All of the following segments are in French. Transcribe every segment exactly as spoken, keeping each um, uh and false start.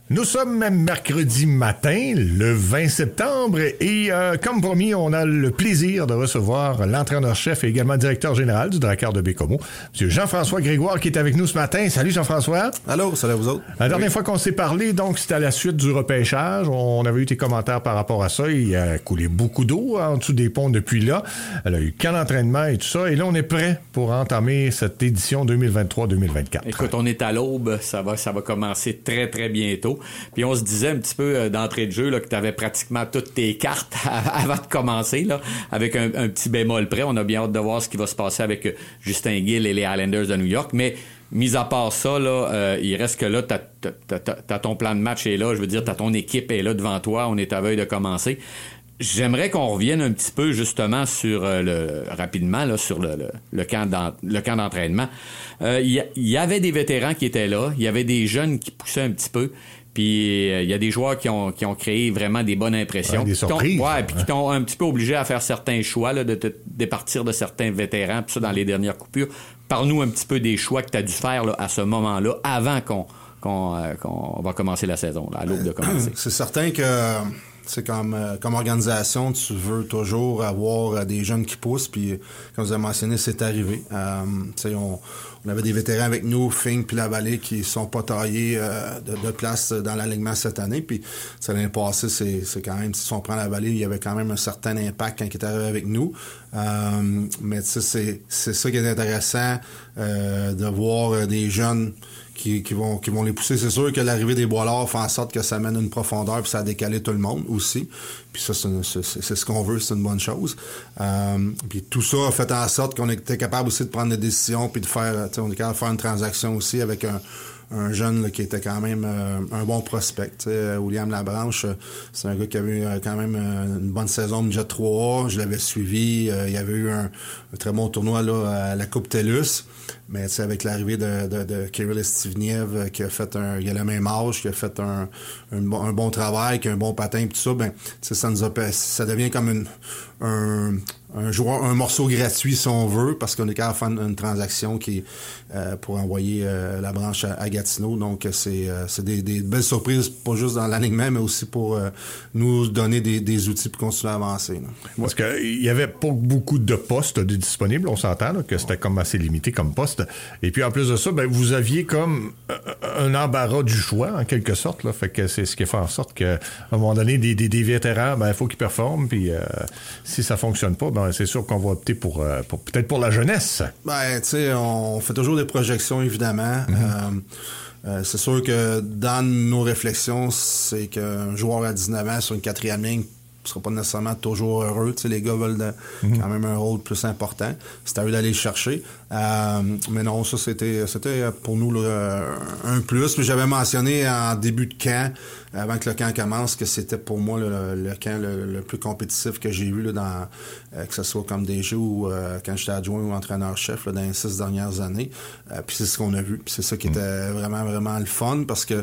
Nous sommes mercredi matin, le vingt septembre, et euh, comme promis, on a le plaisir de recevoir l'entraîneur-chef et également directeur général du Drakkar de Baie-Comeau, M. Jean-François Grégoire, qui est avec nous ce matin. Salut Jean-François. Allô, salut à vous autres. La dernière oui. fois qu'on s'est parlé, donc, c'était à la suite du repêchage. On avait eu tes commentaires par rapport à ça. Il a coulé beaucoup d'eau en dessous des ponts depuis là. Elle a eu qu'un entraînement et tout ça. Et là, on est prêt pour entamer cette édition deux mille vingt-trois deux mille vingt-quatre. Écoute, on est à l'aube. Ça va, ça va commencer très, très bientôt. Puis on se disait un petit peu euh, d'entrée de jeu là, que tu avais pratiquement toutes tes cartes avant de commencer, là, avec un, un petit bémol près. On a bien hâte de voir ce qui va se passer avec euh, Justin Gill et les Islanders de New York. Mais mis à part ça, là, euh, il reste que là, t'as, t'as, t'as, t'as ton plan de match est là. Je veux dire, t'as ton équipe est là devant toi. On est à veille de commencer. J'aimerais qu'on revienne un petit peu justement sur euh, le rapidement là sur le, le, le camp d'en, le camp d'entraînement. Il euh, y, y avait des vétérans qui étaient là, il y avait des jeunes qui poussaient un petit peu. Puis il euh, y a des joueurs qui ont qui ont créé vraiment des bonnes impressions. Ouais, des surprises. Ouais, puis qui t'ont un petit peu obligé à faire certains choix là, de te départir de certains vétérans, puis ça dans les dernières coupures. Parle-nous un petit peu des choix que tu as dû faire là, à ce moment-là, avant qu'on qu'on, euh, qu'on va commencer la saison, là, à l'aube de commencer. C'est certain que c'est comme euh, comme organisation, tu veux toujours avoir euh, des jeunes qui poussent, puis comme vous avez mentionné, c'est arrivé. Euh, tu sais, on, on avait des vétérans avec nous, Fink puis Lavallée, qui sont pas taillés euh, de, de place dans l'alignement cette année, puis l'année passée, c'est, c'est quand même, si on prend Lavallée, il y avait quand même un certain impact quand il est arrivé avec nous. Euh, mais tu sais, c'est, c'est ça qui est intéressant, euh, de voir euh, des jeunes Qui, qui vont qui vont les pousser. C'est sûr que l'arrivée des Boilards fait en sorte que ça amène une profondeur puis ça a décalé tout le monde aussi. Puis ça, c'est, c'est, c'est ce qu'on veut, c'est une bonne chose. Euh, puis tout ça a fait en sorte qu'on était capable aussi de prendre des décisions puis de faire, tu sais, on est capable de faire une transaction aussi avec un un jeune là, qui était quand même euh, un bon prospect. T'sais, William Labranche, c'est un gars qui avait eu euh, quand même euh, une bonne saison midget trois A. Je l'avais suivi. Euh, il y avait eu un, un très bon tournoi là, à la Coupe TELUS. Mais avec l'arrivée de, de, de Kirill Estivniev, qui a fait un, il a le même âge, qui a fait un, un, bon, un bon travail, qui a un bon patin, tout ça, ben, ça nous a, ça devient comme une, un, un joueur, un morceau gratuit si on veut, parce qu'on est capable de faire une, une transaction qui euh, pour envoyer euh, la branche à, à Gatineau. Donc c'est, euh, c'est des, des belles surprises, pas juste dans l'alignement, mais aussi pour euh, nous donner des, des outils pour continuer à avancer. Là. Parce qu'il y avait pas beaucoup de postes disponibles, on s'entend là, que c'était comme assez limité comme poste. Et puis en plus de ça, ben vous aviez comme un embarras du choix en quelque sorte là, fait que c'est ce qui fait en sorte que à un moment donné des des, des vétérans, ben il faut qu'ils performent, puis euh, si ça fonctionne pas, ben c'est sûr qu'on va opter pour, euh, pour peut-être pour la jeunesse. Ben tu sais, on fait toujours des projections évidemment. Mm-hmm. Euh, euh, c'est sûr que dans nos réflexions, c'est qu'un joueur à dix-neuf ans sur une quatrième ligne ne sera pas nécessairement toujours heureux. Tu sais, les gars veulent de, mm-hmm. quand même un rôle plus important. C'est à eux d'aller le chercher. Euh, mais non, ça, c'était c'était pour nous là, un plus. Puis j'avais mentionné en début de camp, avant que le camp commence, que c'était pour moi le, le camp le, le plus compétitif que j'ai vu, là, dans, euh, que ce soit comme D G ou euh, quand j'étais adjoint ou entraîneur-chef là, dans les six dernières années. Euh, puis c'est ce qu'on a vu. Puis c'est ça qui mm-hmm. était vraiment, vraiment le fun, parce que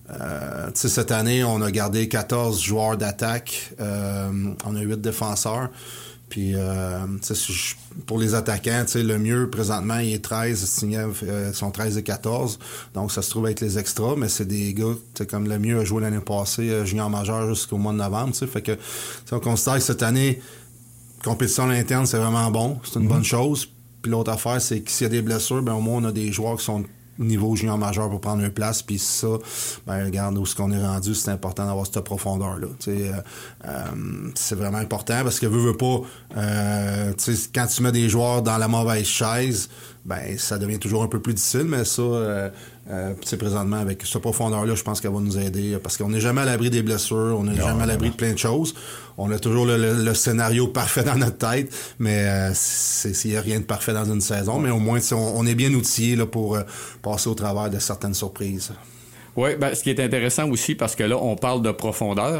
Euh, tu sais, cette année, on a gardé quatorze joueurs d'attaque. Euh, on a huit défenseurs. Puis, euh, tu sais, pour les attaquants, tu sais, le mieux, présentement, il est treize. Stignev, euh, sont treize et quatorze. Donc, ça se trouve être les extras. Mais c'est des gars, tu sais, comme le mieux a joué l'année passée, euh, junior majeur jusqu'au mois de novembre, tu sais. Fait que, on considère que cette année, compétition à l'interne, c'est vraiment bon. C'est une mm-hmm. bonne chose. Puis l'autre affaire, c'est que s'il y a des blessures, ben au moins, on a des joueurs qui sont niveau junior majeur pour prendre une place, puis ça, ben regarde où ce qu'on est rendu, c'est important d'avoir cette profondeur-là. Tu sais, euh, euh, c'est vraiment important, parce que veux, veux pas, euh, tu sais, quand tu mets des joueurs dans la mauvaise chaise, ben ça devient toujours un peu plus difficile, mais ça, euh, euh, tu sais, présentement, avec cette profondeur-là, je pense qu'elle va nous aider, parce qu'on n'est jamais à l'abri des blessures, on n'est jamais à l'abri de plein de choses. On a toujours le, le, le scénario parfait dans notre tête, mais euh, il n'y a rien de parfait dans une saison, mais au moins, on, on est bien outillé là, pour euh, passer au travers de certaines surprises. Oui, ben, ce qui est intéressant aussi, parce que là, on parle de profondeur.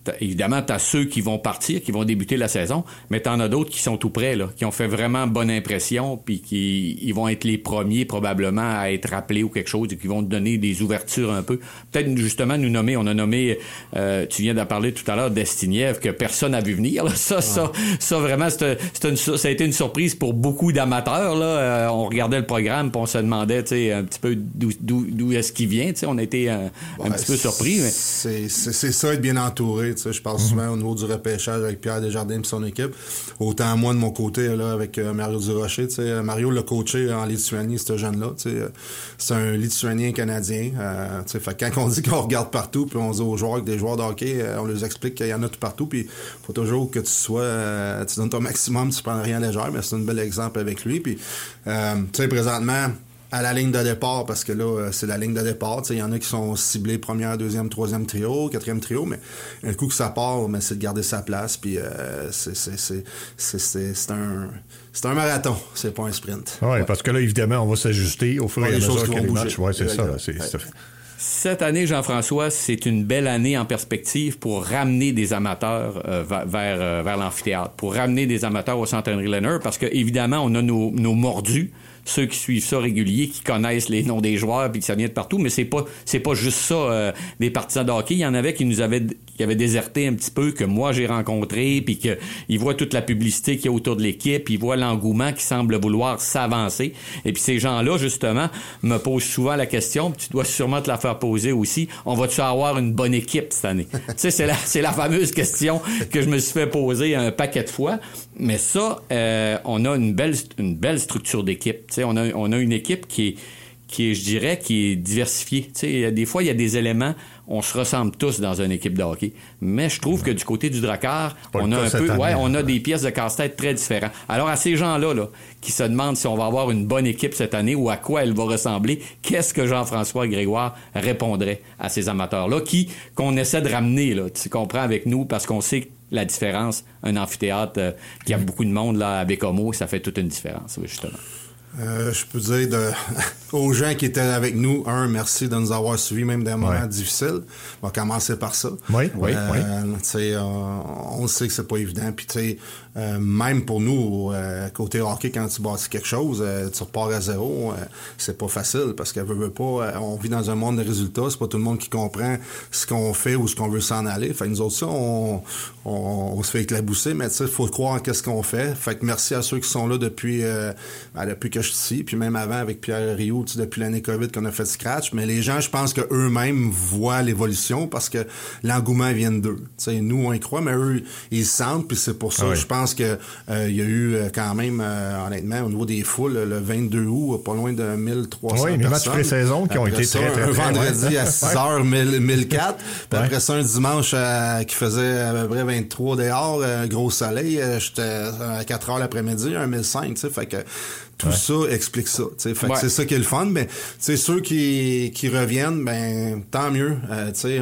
T'as, évidemment, tu as ceux qui vont partir, qui vont débuter la saison, mais tu en as d'autres qui sont tout près, là, qui ont fait vraiment bonne impression, puis qui ils vont être les premiers probablement à être rappelés ou quelque chose, et qui vont te donner des ouvertures un peu. Peut-être justement nous nommer, on a nommé, euh, tu viens d'en parler tout à l'heure, Destiniev, que personne n'a vu venir. Là. Ça, ouais. ça, ça vraiment, c'est, c'est une, ça a été une surprise pour beaucoup d'amateurs. Là. Euh, on regardait le programme, puis on se demandait, tu sais, un petit peu d'où, d'où, d'où est-ce qu'il vient. Tu sais, on a été un, ouais, un petit peu surpris. Mais... C'est, c'est, c'est ça, être bien entouré. Tu sais, je parle mm-hmm. souvent au niveau du repêchage avec Pierre Desjardins et son équipe. Autant moi de mon côté là avec euh, Mario Durocher. Tu sais, Mario l'a coaché en Lituanie, ce jeune-là. Tu sais, c'est un Lituanien canadien. Euh, tu sais, fait quand on dit qu'on regarde partout, puis on dit aux joueurs que des joueurs de hockey, euh, on leur explique qu'il y en a tout partout. Puis faut toujours que tu sois, euh, tu donnes ton maximum, tu prends rien légère. Mais c'est un bel exemple avec lui. Puis euh, tu sais, présentement. À la ligne de départ, parce que là, c'est la ligne de départ. Il y en a qui sont ciblés première, deuxième, troisième trio, quatrième trio, mais un coup que ça part, mais c'est de garder sa place. Puis euh, c'est, c'est, c'est, c'est, c'est, c'est, un, c'est un marathon, c'est pas un sprint. Oui, ouais. Parce que là, évidemment, on va s'ajuster au fur et à mesure que les matchs. Oui, c'est ça. Là, c'est, c'est... Cette année, Jean-François, c'est une belle année en perspective pour ramener des amateurs euh, vers, euh, vers l'amphithéâtre, pour ramener des amateurs au Centre Henry Leonard, parce que évidemment, on a nos, nos mordus, ceux qui suivent ça réguliers, qui connaissent les noms des joueurs puis que ça vient de partout, mais c'est pas c'est pas juste ça euh, des partisans de hockey. Il y en avait qui nous avaient qui avaient déserté un petit peu, que moi j'ai rencontré, puis que ils voient toute la publicité qu'il y a autour de l'équipe, ils voient l'engouement qui semble vouloir s'avancer. Et puis ces gens-là, justement, me posent souvent la question, puis tu dois sûrement te la faire poser aussi, on va-tu avoir une bonne équipe cette année? Tu sais, c'est la, c'est la fameuse question que je me suis fait poser un paquet de fois. Mais ça, euh, on a une belle, une belle structure d'équipe. Tu sais, on a, on a une équipe qui est, qui est, je dirais, qui est diversifiée. Tu sais, des fois, il y a des éléments, on se ressemble tous dans une équipe de hockey. Mais je trouve que du côté du Drakkar, on a un peu, ouais, on a des pièces de casse-tête très différentes. Alors, à ces gens-là, là, qui se demandent si on va avoir une bonne équipe cette année ou à quoi elle va ressembler, qu'est-ce que Jean-François Grégoire répondrait à ces amateurs-là, qui, qu'on essaie de ramener, là, tu comprends, avec nous, parce qu'on sait que la différence, un amphithéâtre euh, qui a beaucoup de monde là, à Bécomo, ça fait toute une différence, justement. Euh, je peux dire de, aux gens qui étaient avec nous, un, merci de nous avoir suivis, même dans des moments ouais. difficiles. On va commencer par ça. Oui, oui, euh, oui. Tu sais, euh, on sait que c'est pas évident. Puis, tu sais, euh, même pour nous, euh, côté hockey, quand tu bâtis quelque chose, euh, tu repars à zéro, euh, c'est pas facile parce qu'elle veut, veut pas. Euh, on vit dans un monde de résultats. C'est pas tout le monde qui comprend ce qu'on fait ou ce qu'on veut s'en aller. Fait que nous autres, ça, on, on, on se fait éclabousser, mais tu sais, il faut croire en qu'est-ce qu'on fait. Fait que merci à ceux qui sont là depuis, euh, ben, depuis que je suis ici, puis même avant avec Pierre Rioux, tu sais, depuis l'année COVID qu'on a fait Scratch. Mais les gens, je pense que eux-mêmes voient l'évolution parce que l'engouement vient d'eux. Tu sais, nous, on y croit, mais eux, ils se sentent, puis c'est pour ça, oui. je pense que euh, il y a eu euh, quand même, euh, honnêtement, au niveau des foules, le vingt-deux août, pas loin de mille trois cents oui, personnes. Oui, les matchs pré-saison qui ont après été ça, très, très, un très, vendredi ouais. à six heures, mille quatre. Puis ouais. après ça, un dimanche euh, qui faisait à peu près vingt-trois dehors, euh, gros soleil, euh, j'étais à quatre heures l'après-midi, un mille cinq, tu sais, fait que tout ouais. ça explique ça. T'sais. Fait ouais. que c'est ça qui est le fun. Mais ceux qui, qui reviennent, ben tant mieux. Euh, t'sais,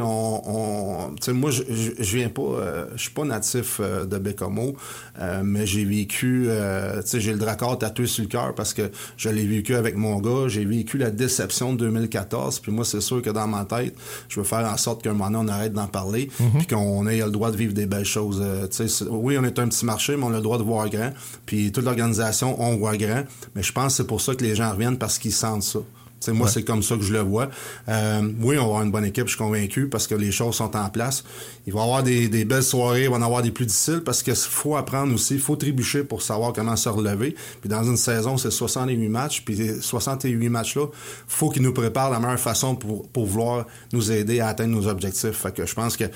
on, on, t'sais, moi, je, je viens pas, euh, je suis pas natif euh, de Bécomo, euh, mais j'ai vécu, euh, j'ai le Drakkar tatoué sur le cœur parce que je l'ai vécu avec mon gars. J'ai vécu la déception de deux mille quatorze. Puis moi, c'est sûr que dans ma tête, je veux faire en sorte qu'un moment donné, on arrête d'en parler, mm-hmm. puis qu'on ait le droit de vivre des belles choses. Euh, oui, on est un petit marché, mais on a le droit de voir grand. Puis toute l'organisation, on voit grand. Mais je pense que c'est pour ça que les gens reviennent parce qu'ils sentent ça. T'sais, moi, ouais. c'est comme ça que je le vois. Euh, oui, on va avoir une bonne équipe, je suis convaincu, parce que les choses sont en place. Il va y avoir des, des belles soirées, il va y en avoir des plus difficiles, parce qu'il faut apprendre aussi, il faut trébucher pour savoir comment se relever. Puis dans une saison, c'est soixante-huit matchs, puis soixante-huit matchs-là, faut qu'ils nous préparent la meilleure façon pour, pour vouloir nous aider à atteindre nos objectifs. Fait que je pense que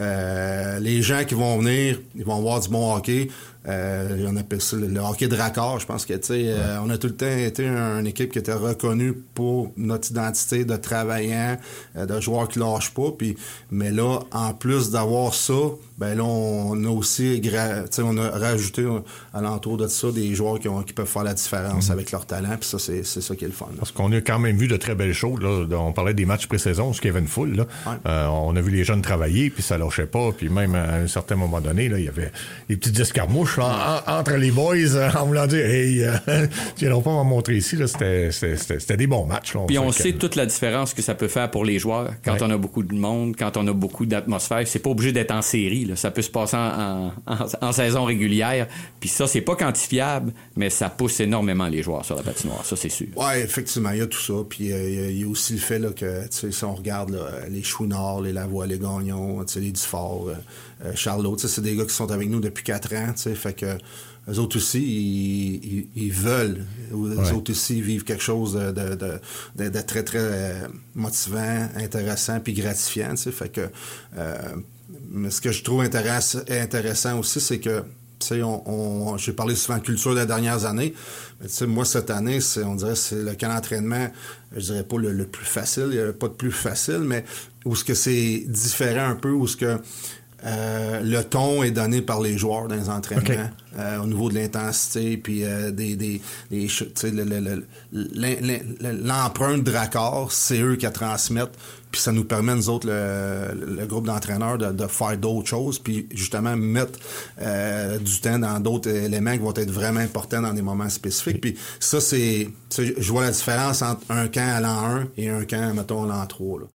euh, les gens qui vont venir, ils vont voir du bon hockey. Euh, on appelle ça le, le hockey Drakkar. Je pense que, tu sais, ouais. euh, on a tout le temps été une équipe qui était reconnue pour notre identité de travaillant, euh, de joueurs qui lâchent pas. Puis, mais là, en plus d'avoir ça, ben là, on a aussi, gra- tu sais, on a rajouté à l'entour de ça des joueurs qui, ont, qui peuvent faire la différence mm-hmm. avec leur talent. Puis ça, c'est, c'est ça qui est le fun. Là. Parce qu'on a quand même vu de très belles choses. Là. On parlait des matchs pré-saison, ce qu'il y avait une foule. Là. Ouais. Euh, on a vu les jeunes travailler, puis ça lâchait pas. Puis même à un certain moment donné, là, il y avait des petites escarmouches. match là, en, entre les boys euh, en voulant dire hey, euh, tu viendras pas m'en montrer ici. Là, c'était, c'était, c'était, c'était des bons matchs. Là, on Puis on sait sait que... toute la différence que ça peut faire pour les joueurs quand ouais. on a beaucoup de monde, quand on a beaucoup d'atmosphère. C'est pas obligé d'être en série. Là. Ça peut se passer en, en, en saison régulière. Puis ça, c'est pas quantifiable, mais ça pousse énormément les joueurs sur la patinoire. Ça, c'est sûr. Oui, effectivement, il y a tout ça. Puis euh, il y a aussi le fait là, que si on regarde là, les Chouinard, les Lavoie, les Gagnon, les Dufort, euh, Charlot, c'est des gars qui sont avec nous depuis quatre ans. Fait que eux autres aussi, ils, ils, ils veulent. Eux ouais. autres aussi, ils vivent quelque chose de, de, de, de, de très, très euh, motivant, intéressant puis gratifiant. Fait que euh, mais ce que je trouve intéress- intéressant aussi, c'est que Tu sais, on, on, j'ai parlé souvent de culture des dernières années. Mais tu sais, moi, cette année, c'est, on dirait c'est le camp d'entraînement, je dirais pas le, le plus facile, il n'y a pas de plus facile, mais où ce que c'est différent un peu, où ce que euh, le ton est donné par les joueurs dans les entraînements, okay. euh, au niveau de l'intensité, puis euh, des, des, des tu sais, le, le, le, le, l'empreinte Drakkar, c'est eux qui la transmettent. Puis ça nous permet, nous autres, le, le groupe d'entraîneurs, de, de faire d'autres choses, puis justement mettre euh, du temps dans d'autres éléments qui vont être vraiment importants dans des moments spécifiques. Puis ça, c'est... Je vois la différence entre un camp à l'an un et un camp, mettons, à l'an trois. Là.